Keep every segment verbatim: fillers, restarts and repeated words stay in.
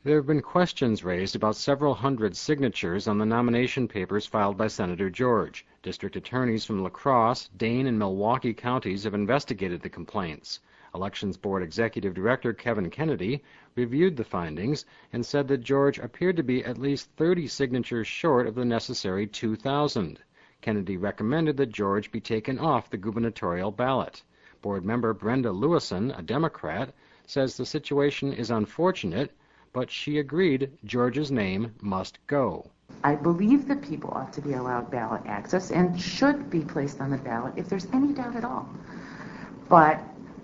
There have been questions raised about several hundred signatures on the nomination papers filed by Senator George. District attorneys from La Crosse, Dane, and Milwaukee counties have investigated the complaints. Elections Board Executive Director Kevin Kennedy reviewed the findings and said that George appeared to be at least thirty signatures short of the necessary two thousand. Kennedy recommended that George be taken off the gubernatorial ballot. Board member Brenda Lewison, a Democrat, says the situation is unfortunate, but she agreed George's name must go. I believe that people ought to be allowed ballot access and should be placed on the ballot if there's any doubt at all. But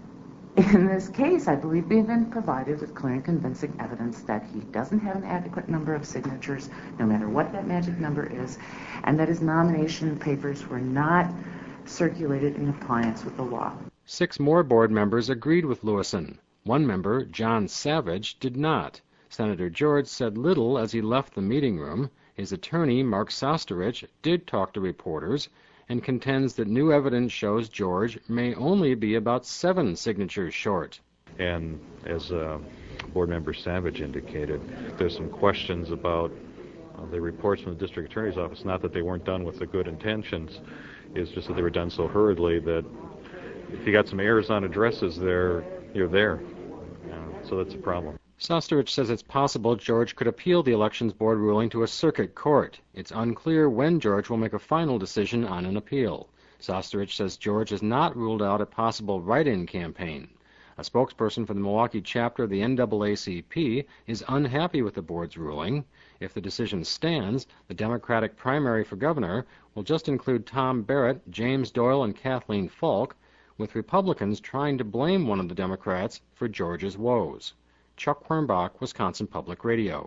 in this case, I believe we've been provided with clear and convincing evidence that he doesn't have an adequate number of signatures, no matter what that magic number is, and that his nomination papers were not circulated in compliance with the law. Six more board members agreed with Lewison. One member, John Savage, did not. Senator George said little as he left the meeting room. His attorney, Mark Sosterich, did talk to reporters and contends that new evidence shows George may only be about seven signatures short. And as uh, Board Member Savage indicated, there's some questions about uh, the reports from the District Attorney's Office, not that they weren't done with the good intentions, it's just that they were done so hurriedly that if you got some errors on addresses there, you're there. Uh, so that's a problem. Sosterich says it's possible George could appeal the Elections Board ruling to a circuit court. It's unclear when George will make a final decision on an appeal. Sosterich says George has not ruled out a possible write-in campaign. A spokesperson for the Milwaukee chapter of the N double A C P is unhappy with the board's ruling. If the decision stands, the Democratic primary for governor will just include Tom Barrett, James Doyle, and Kathleen Falk, with Republicans trying to blame one of the Democrats for George's woes. Chuck Quirmbach, Wisconsin Public Radio.